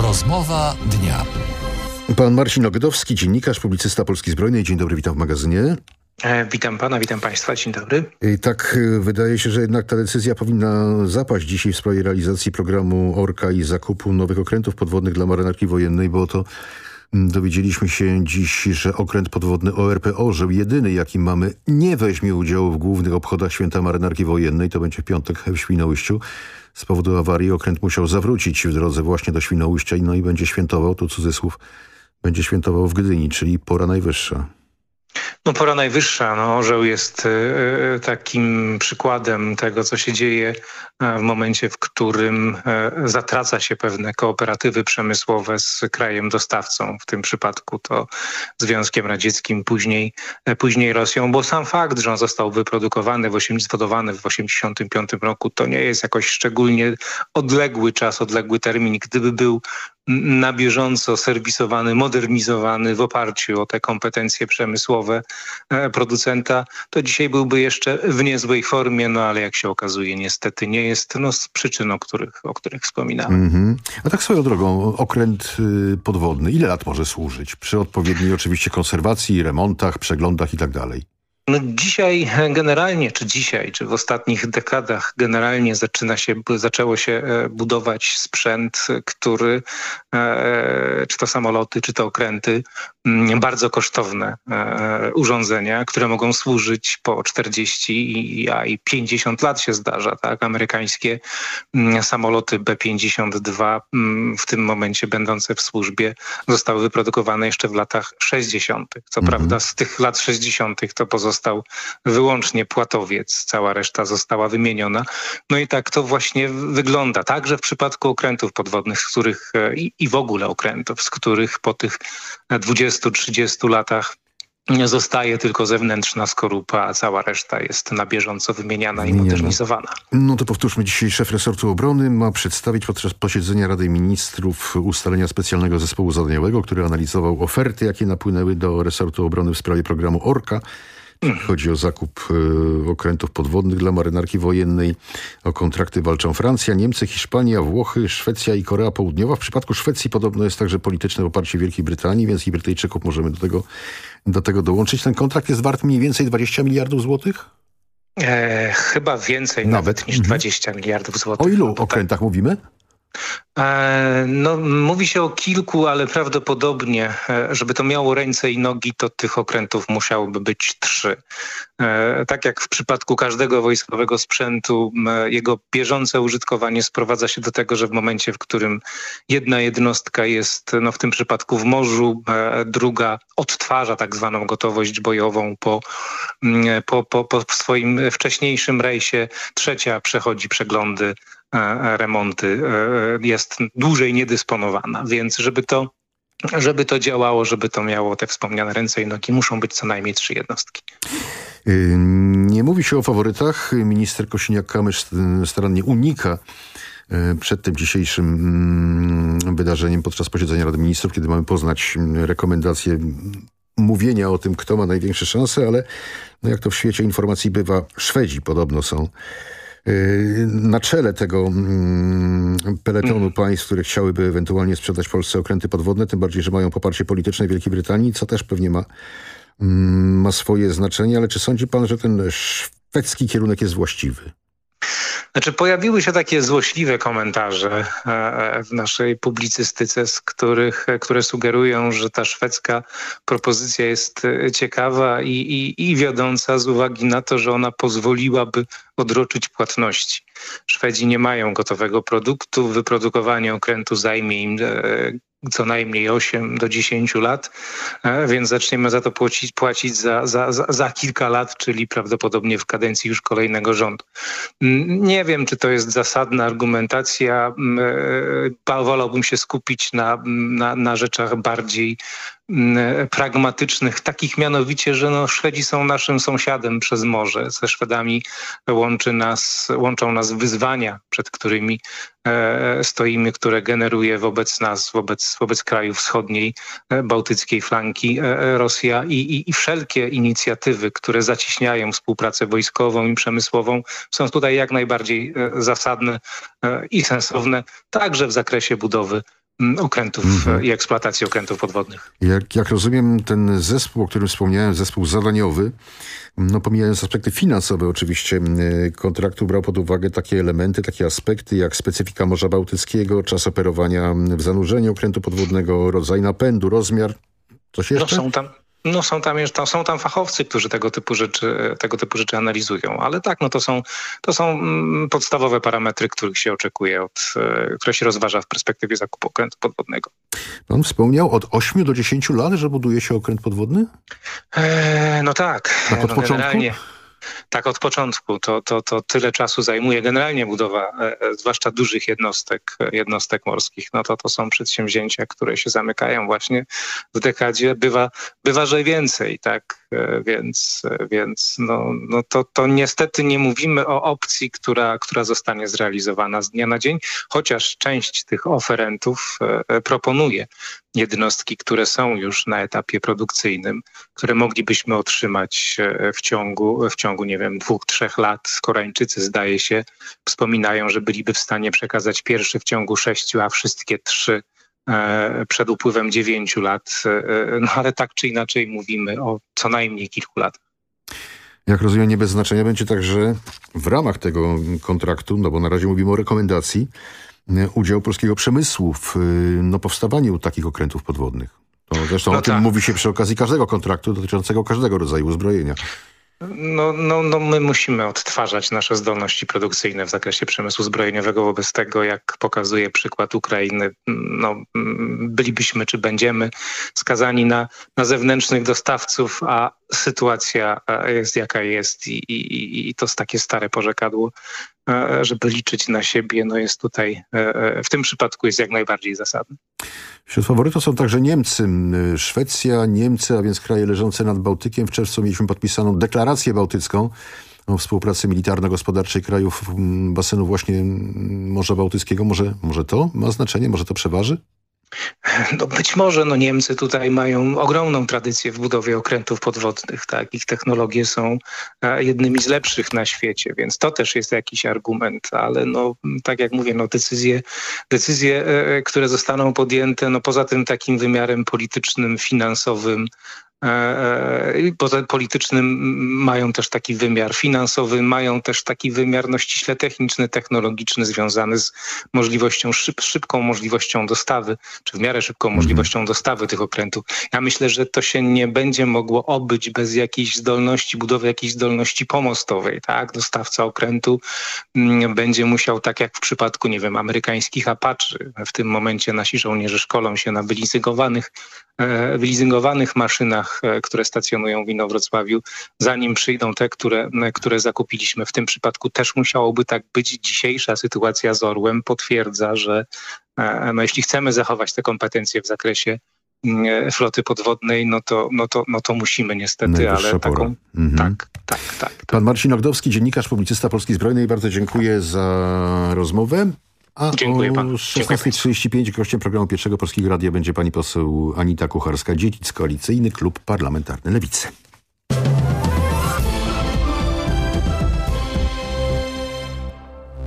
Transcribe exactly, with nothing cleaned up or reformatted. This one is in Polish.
Rozmowa dnia. Pan Marcin Ogdowski, dziennikarz, publicysta Polski Zbrojnej. Dzień dobry, witam w magazynie. E, witam pana, witam państwa, dzień dobry. I tak wydaje się, że jednak ta decyzja powinna zapaść dzisiaj w sprawie realizacji programu Orka i zakupu nowych okrętów podwodnych dla marynarki wojennej, bo to dowiedzieliśmy się dziś, że okręt podwodny O R P Orzeł, jedyny jaki mamy, nie weźmie udziału w głównych obchodach Święta Marynarki Wojennej. To będzie w piątek w Świnoujściu. Z powodu awarii okręt musiał zawrócić w drodze właśnie do Świnoujścia, no i będzie świętował, tu cudzysłów, będzie świętował w Gdyni, czyli pora najwyższa. No pora najwyższa. No, Orzeł jest y, takim przykładem tego, co się dzieje w momencie, w którym y, zatraca się pewne kooperatywy przemysłowe z krajem dostawcą. W tym przypadku to Związkiem Radzieckim, później, y, później Rosją, bo sam fakt, że on został wyprodukowany, w osiemdziesiątym, w osiemdziesiątym piątym roku, to nie jest jakoś szczególnie odległy czas, odległy termin. Gdyby był na bieżąco serwisowany, modernizowany w oparciu o te kompetencje przemysłowe producenta, to dzisiaj byłby jeszcze w niezłej formie, no ale jak się okazuje niestety nie jest, no z przyczyn, o których, o których wspominałem. Mm-hmm. A tak swoją drogą, okręt y, podwodny, ile lat może służyć? Przy odpowiedniej oczywiście konserwacji, remontach, przeglądach i tak dalej. No dzisiaj generalnie, czy dzisiaj, czy w ostatnich dekadach generalnie zaczyna się, zaczęło się budować sprzęt, który, czy to samoloty, czy to okręty, bardzo kosztowne urządzenia, które mogą służyć po czterdzieści, a i pięćdziesiąt lat się zdarza, tak? Amerykańskie samoloty B pięćdziesiąt dwa w tym momencie będące w służbie zostały wyprodukowane jeszcze w latach sześćdziesiątych. Co mhm. prawda z tych lat sześćdziesiątych to pozostał wyłącznie płatowiec, cała reszta została wymieniona. No i tak to właśnie wygląda. Także w przypadku okrętów podwodnych, z których i, i w ogóle okrętów, z których po tych dwudziestu trzydziestu latach zostaje tylko zewnętrzna skorupa, a cała reszta jest na bieżąco wymieniana i modernizowana. No to powtórzmy, dzisiaj szef resortu obrony ma przedstawić podczas posiedzenia Rady Ministrów ustalenia specjalnego zespołu zadaniowego, który analizował oferty, jakie napłynęły do resortu obrony w sprawie programu Orka. Chodzi o zakup y, okrętów podwodnych dla marynarki wojennej. O kontrakty walczą Francja, Niemcy, Hiszpania, Włochy, Szwecja i Korea Południowa. W przypadku Szwecji podobno jest także polityczne oparcie Wielkiej Brytanii, więc i Brytyjczyków możemy do tego, do tego dołączyć. Ten kontrakt jest wart mniej więcej dwadzieścia miliardów złotych? E, chyba więcej nawet, nawet niż mhm. dwadzieścia miliardów złotych. O ilu no okrętach tak. mówimy? No, mówi się o kilku, ale prawdopodobnie, żeby to miało ręce i nogi, to tych okrętów musiałoby być trzy. Tak jak w przypadku każdego wojskowego sprzętu, jego bieżące użytkowanie sprowadza się do tego, że w momencie, w którym jedna jednostka jest, no w tym przypadku w morzu, druga odtwarza tak zwaną gotowość bojową po, po, po, po swoim wcześniejszym rejsie, trzecia przechodzi przeglądy, remonty, jest dłużej niedysponowana, więc żeby to, żeby to działało, żeby to miało te wspomniane ręce i nogi, muszą być co najmniej trzy jednostki. Nie mówi się o faworytach. Minister Kosiniak-Kamysz starannie unika przed tym dzisiejszym wydarzeniem podczas posiedzenia Rady Ministrów, kiedy mamy poznać rekomendacje mówienia o tym, kto ma największe szanse, ale no jak to w świecie informacji bywa, Szwedzi podobno są na czele tego mm, peletonu mm. państw, które chciałyby ewentualnie sprzedać Polsce okręty podwodne, tym bardziej, że mają poparcie polityczne Wielkiej Brytanii, co też pewnie ma, mm, ma swoje znaczenie. Ale czy sądzi pan, że ten szwedzki kierunek jest właściwy? Znaczy pojawiły się takie złośliwe komentarze w naszej publicystyce, z których, które sugerują, że ta szwedzka propozycja jest ciekawa i, i, i wiodąca z uwagi na to, że ona pozwoliłaby odroczyć płatności. Szwedzi nie mają gotowego produktu, wyprodukowanie okrętu zajmie im co najmniej osiem do dziesięciu lat, więc zaczniemy za to płacić, płacić za, za, za, za kilka lat, czyli prawdopodobnie w kadencji już kolejnego rządu. Nie wiem, czy to jest zasadna argumentacja. Wolałbym się skupić na, na, na rzeczach bardziej pragmatycznych, takich mianowicie, że no Szwedzi są naszym sąsiadem przez morze. Ze Szwedami łączy nas, łączą nas wyzwania, przed którymi e, stoimy, które generuje wobec nas, wobec, wobec krajów wschodniej, e, bałtyckiej flanki e, Rosja i, i, i wszelkie inicjatywy, które zacieśniają współpracę wojskową i przemysłową, są tutaj jak najbardziej e, zasadne e, i sensowne, także w zakresie budowy okrętów mhm. i eksploatacji okrętów podwodnych. Jak, jak rozumiem, ten zespół, o którym wspomniałem, zespół zadaniowy, no pomijając aspekty finansowe oczywiście kontraktu, brał pod uwagę takie elementy, takie aspekty jak specyfika Morza Bałtyckiego, czas operowania w zanurzeniu okrętu podwodnego, rodzaj napędu, rozmiar. Coś jeszcze? No są tam. No są tam, są tam fachowcy, którzy tego typu rzeczy, tego typu rzeczy analizują, ale tak, no to są, to są podstawowe parametry, których się oczekuje, od, które się rozważa w perspektywie zakupu okrętu podwodnego. Pan wspomniał od ośmiu do dziesięciu lat, że buduje się okręt podwodny? Eee, no tak. Tak od no, początku? Generalnie. Tak, od początku. To, to, to tyle czasu zajmuje generalnie budowa, e, zwłaszcza dużych jednostek, jednostek morskich. No to to są przedsięwzięcia, które się zamykają właśnie w dekadzie. Bywa, bywa że więcej, tak? E, więc więc no, no to, to niestety nie mówimy o opcji, która, która zostanie zrealizowana z dnia na dzień, chociaż część tych oferentów e, proponuje jednostki, które są już na etapie produkcyjnym, które moglibyśmy otrzymać w ciągu, w ciągu nie wiem, dwóch, trzech lat. Koreańczycy, zdaje się, wspominają, że byliby w stanie przekazać pierwszy w ciągu sześciu, a wszystkie trzy e, przed upływem dziewięciu lat. E, no ale tak czy inaczej mówimy o co najmniej kilku latach. Jak rozumiem, nie bez znaczenia będzie także w ramach tego kontraktu, no bo na razie mówimy o rekomendacji, udział polskiego przemysłu w no, powstawaniu takich okrętów podwodnych. To zresztą no o tym tak. mówi się przy okazji każdego kontraktu dotyczącego każdego rodzaju uzbrojenia. No, no, no my musimy odtwarzać nasze zdolności produkcyjne w zakresie przemysłu zbrojeniowego. Wobec tego, jak pokazuje przykład Ukrainy, no, bylibyśmy czy będziemy skazani na, na zewnętrznych dostawców, a sytuacja jest jaka jest i, i, i to jest takie stare porzekadło, żeby liczyć na siebie, no jest tutaj, w tym przypadku jest jak najbardziej zasadne. Wśród faworytów są także Niemcy. Szwecja, Niemcy, a więc kraje leżące nad Bałtykiem. W czerwcu mieliśmy podpisaną deklarację bałtycką o współpracy militarno-gospodarczej krajów basenu właśnie Morza Bałtyckiego. Może, może to ma znaczenie? Może to przeważy? No być może, no Niemcy tutaj mają ogromną tradycję w budowie okrętów podwodnych, tak? Ich technologie są jednymi z lepszych na świecie, więc to też jest jakiś argument, ale no tak jak mówię, no decyzje, decyzje, które zostaną podjęte, no poza tym takim wymiarem politycznym, finansowym, poza politycznym mają też taki wymiar finansowy, mają też taki wymiar no, ściśle techniczny, technologiczny związany z możliwością, szyb, szybką możliwością dostawy, czy w miarę szybką możliwością dostawy tych okrętów. Ja myślę, że to się nie będzie mogło obyć bez jakiejś zdolności, budowy jakiejś zdolności pomostowej, tak? Dostawca okrętu m, będzie musiał, tak jak w przypadku, nie wiem, amerykańskich Apache, w tym momencie nasi żołnierze szkolą się na wyleasingowanych wyleasingowanych maszynach, które stacjonują w Inowrocławiu, zanim przyjdą te, które, które zakupiliśmy. W tym przypadku też musiałoby tak być. Dzisiejsza sytuacja z Orłem potwierdza, że no, jeśli chcemy zachować te kompetencje w zakresie floty podwodnej, no to, no to, no to musimy niestety, Najwyższa ale pora. taką... Mhm. Tak, tak, tak, tak. Pan Marcin Ogdowski, dziennikarz, publicysta Polskiej Zbrojnej. Bardzo dziękuję za rozmowę. A Dziękuję panu. o szesnasta trzydzieści pięć gościem programu Pierwszego Polskiego Radia będzie pani poseł Anita Kucharska-Dziedzic, Koalicyjny Klub Parlamentarny Lewicy.